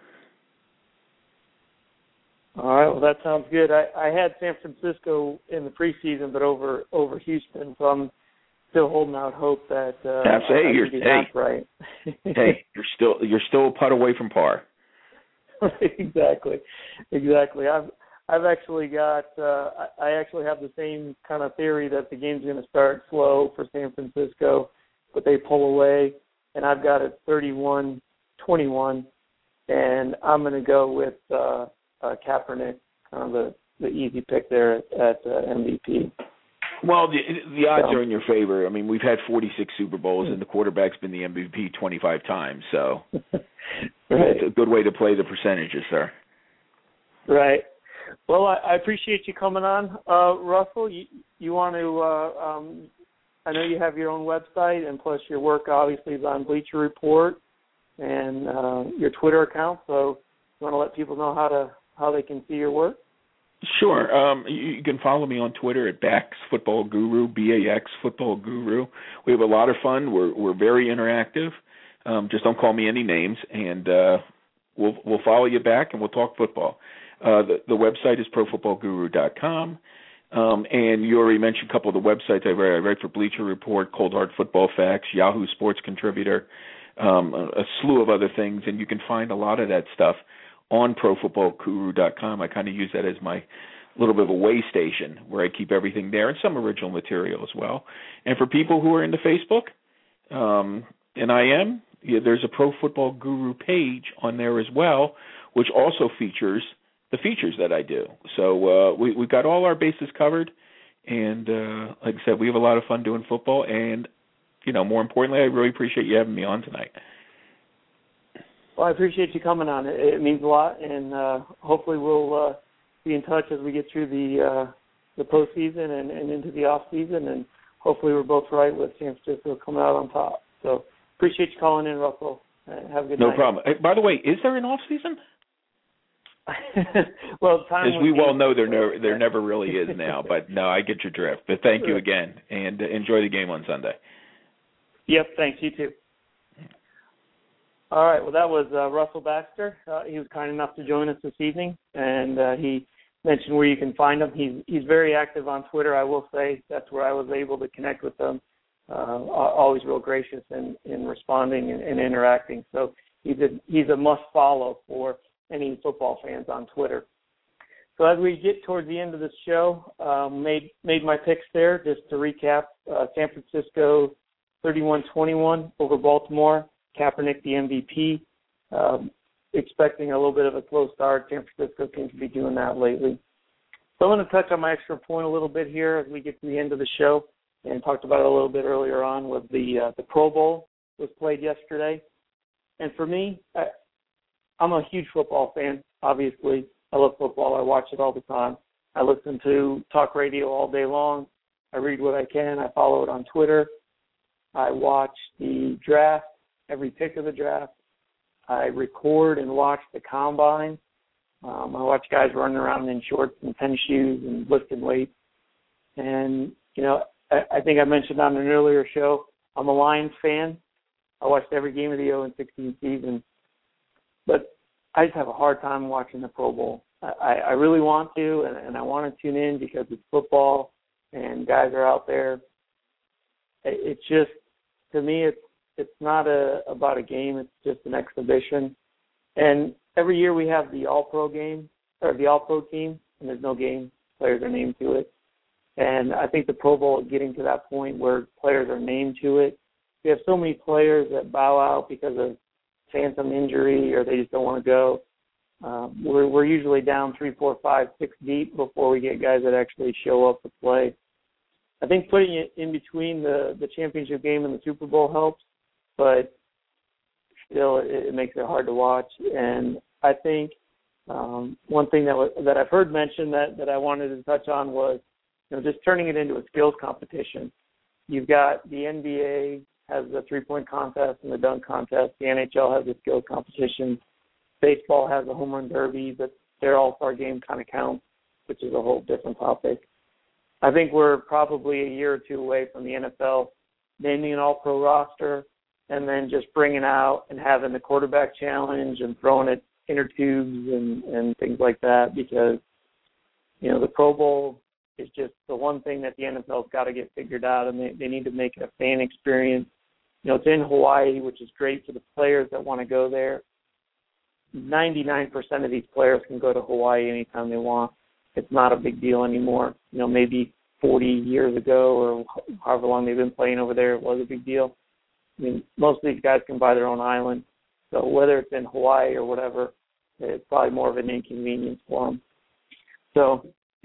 All right, well, that sounds good. I had San Francisco in the preseason, but over Houston, so I'm still holding out hope that you're right. Hey, you're still a putt away from par. Exactly. I've actually got I actually have the same kind of theory that the game's going to start slow for San Francisco, but they pull away, and I've got it 31-21, and I'm going to go with Kaepernick, kind of the easy pick there at MVP. Well, the odds are in your favor. I mean, we've had 46 Super Bowls, and the quarterback's been the MVP 25 times, so right. It's a good way to play the percentages, sir. Right. Well, I appreciate you coming on, Russell. You want to? I know you have your own website, and plus your work obviously is on Bleacher Report and your Twitter account. So, you want to let people know how they can see your work? Sure. You can follow me on Twitter at Bax Football Guru, BAX Football Guru. We have a lot of fun. We're very interactive. Just don't call me any names, and we'll follow you back, and we'll talk football. The website is profootballguru.com. And you already mentioned a couple of the websites I write for Bleacher Report, Cold Hard Football Facts, Yahoo Sports Contributor, a slew of other things, and you can find a lot of that stuff on profootballguru.com. I kind of use that as my little bit of a way station where I keep everything there and some original material as well. And for people who are into Facebook, and I am, there's a Pro Football Guru page on there as well, which also features the features that I do. So we've got all our bases covered, and like I said, we have a lot of fun doing football, and, more importantly, I really appreciate you having me on tonight. Well, I appreciate you coming on. It means a lot, and hopefully we'll be in touch as we get through the postseason and into the off season, and hopefully we're both right with San Francisco coming out on top. So appreciate you calling in, Russell. Have a good night. No problem. Hey, by the way, is there an off season? Well, as we well know, there never really is now. But no, I get your drift. But thank you again, and enjoy the game on Sunday. Yep, thanks. You too. All right. Well, that was Russell Baxter. He was kind enough to join us this evening, and he mentioned where you can find him. He's very active on Twitter. I will say that's where I was able to connect with him. Always real gracious in responding and interacting. So he's a must follow for any football fans on Twitter. So as we get towards the end of this show, made my picks there. Just to recap, San Francisco 31-21 over Baltimore. Kaepernick the MVP. Expecting a little bit of a slow start. San Francisco seems to be doing that lately. So I'm going to touch on my extra point a little bit here as we get to the end of the show, and talked about it a little bit earlier on with the Pro Bowl was played yesterday. And for me, I'm a huge football fan, obviously. I love football. I watch it all the time. I listen to talk radio all day long. I read what I can. I follow it on Twitter. I watch the draft, every pick of the draft. I record and watch the combine. I watch guys running around in shorts and tennis shoes and lifting weights. And, I think I mentioned on an earlier show, I'm a Lions fan. I watched every game of the 0-16 season. But I just have a hard time watching the Pro Bowl. I really want to, and I want to tune in because it's football and guys are out there. It's just, to me, it's not about a game. It's just an exhibition. And every year we have the All-Pro game, or the All-Pro team, and there's no game. Players are named to it. And I think the Pro Bowl is getting to that point where players are named to it. We have so many players that bow out because of phantom injury or they just don't want to go. We're usually down 3, 4, 5, 6 deep before we get guys that actually show up to play. I think putting it in between the championship game and the Super Bowl helps, but still it makes it hard to watch. And I think one thing that I've heard mentioned that I wanted to touch on was, just turning it into a skills competition. You've got the NBA has the three-point contest and the dunk contest. The NHL has a skills competition. Baseball has a home run derby, but their all-star game kind of counts, which is a whole different topic. I think we're probably a year or two away from the NFL naming an all-pro roster and then just bringing out and having the quarterback challenge and throwing it inner tubes and things like that, because, the Pro Bowl is just the one thing that the NFL's got to get figured out, and they need to make it a fan experience. It's in Hawaii, which is great for the players that want to go there. 99% of these players can go to Hawaii anytime they want. It's not a big deal anymore. Maybe 40 years ago or however long they've been playing over there, it was a big deal. Most of these guys can buy their own island. So whether it's in Hawaii or whatever, it's probably more of an inconvenience for them. So,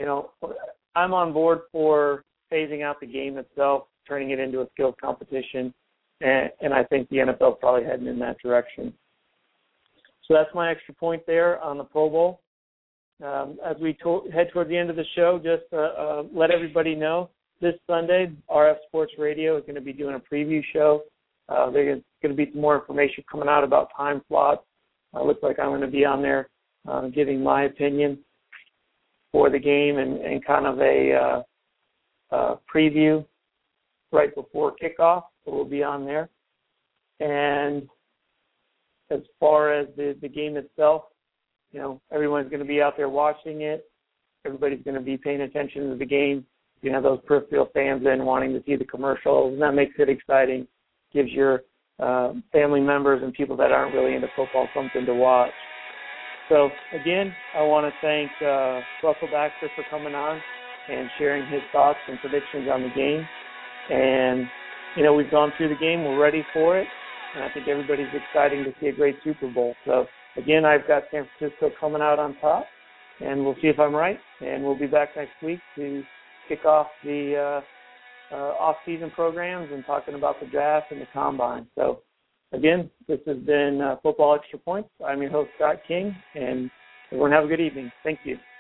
I'm on board for phasing out the game itself, turning it into a skills competition, and I think the NFL is probably heading in that direction. So that's my extra point there on the Pro Bowl. As we head toward the end of the show, just let everybody know, this Sunday, RF Sports Radio is going to be doing a preview show. There's going to be some more information coming out about time slots. Looks like I'm going to be on there giving my opinion for the game and kind of a preview right before kickoff. So we'll be on there. And as far as the game itself, everyone's going to be out there watching it. Everybody's going to be paying attention to the game. You have those peripheral fans in wanting to see the commercials, and that makes it exciting. Gives your family members and people that aren't really into football something to watch. So, again, I want to thank Russell Baxter for coming on and sharing his thoughts and predictions on the game. And, we've gone through the game. We're ready for it. And I think everybody's excited to see a great Super Bowl. So, again, I've got San Francisco coming out on top, and we'll see if I'm right. And we'll be back next week to kick off the off-season programs and talking about the draft and the combine. So, again, this has been Football Extra Points. I'm your host, Scott King, and everyone have a good evening. Thank you.